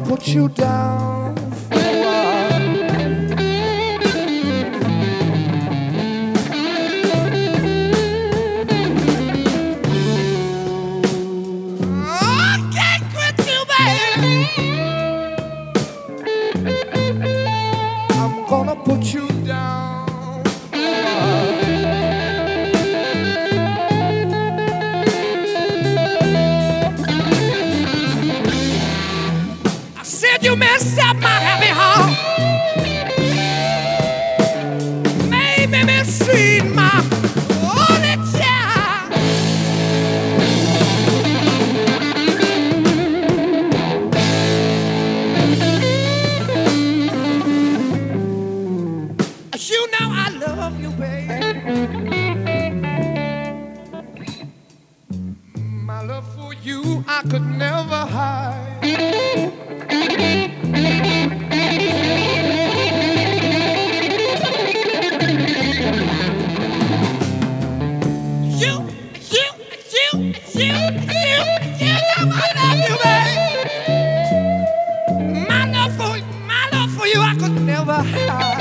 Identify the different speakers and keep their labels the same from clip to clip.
Speaker 1: put you down for a while. I can't quit you, baby. I'm gonna put you down for a while. Said you messed up my happy heart, made me mistreat my only child. You know I love you, baby. My love for you I could never hide. You know I love you, babe. My love for you, I could never hide.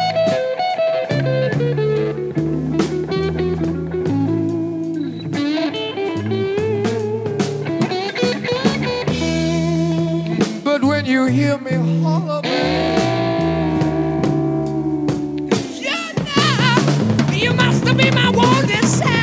Speaker 1: But when you hear me holler, you know you must be my wanted child.